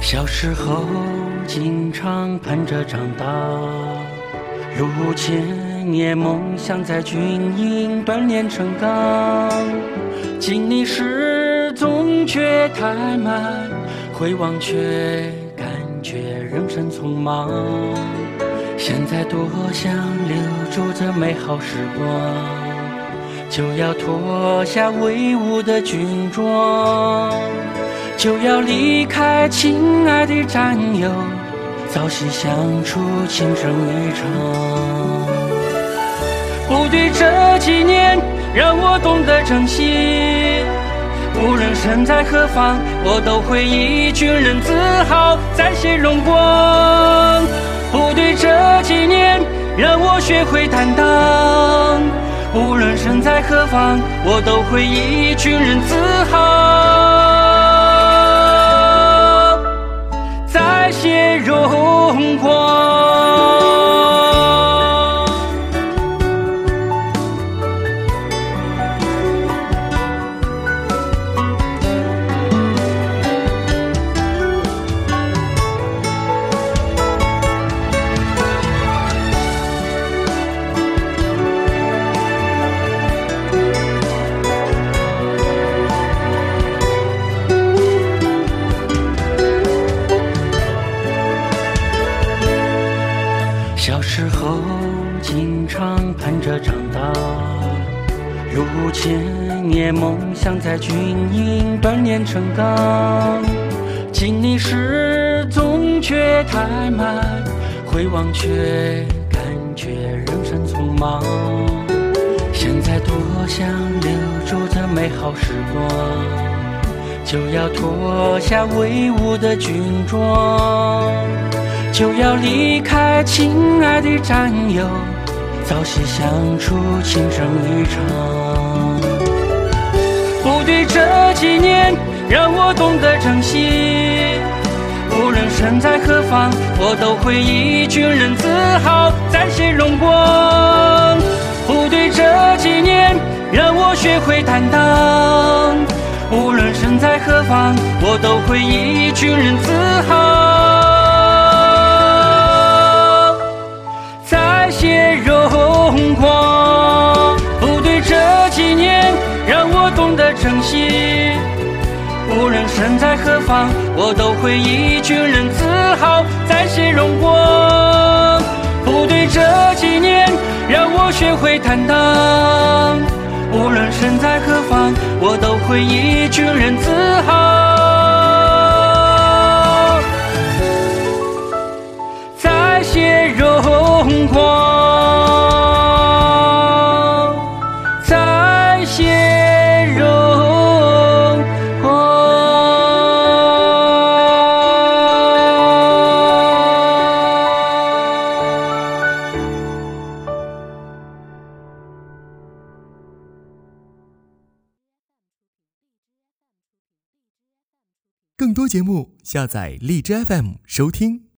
小时候经常盼着长大，如千年梦想在军营锻炼成钢。经历时总觉太慢，回望却感觉人生匆忙。现在多想留住这美好时光，就要脱下威武的军装，就要离开亲爱的战友，朝夕相处，情深一场。部队这几年让我懂得珍惜，无论身在何方，我都会以军人自豪再现荣光。部队这几年让我学会担当，无论身在何方，我都会以军人自豪再现荣光。小时候经常盼着长大，如千年梦想在军营锻炼成钢。经历时总觉太慢，回望却感觉人生匆忙。现在多想留住这美好时光，就要脱下威武的军装，就要离开亲爱的战友，朝夕相处，情深一场。部队这几年让我懂得珍惜，无论身在何方，我都会以军人自豪再现荣光。部队这几年让我学会担当，无论身在何方，我都会以军人自豪再现荣光。部队这几年让我懂得珍惜，无论身在何方，我都会以军人自豪再现荣光。部队这几年让我学会担当，无论身在何方，我都会以军人自豪再现荣光，再现荣光。 更多节目，下载荔枝 FM 收听。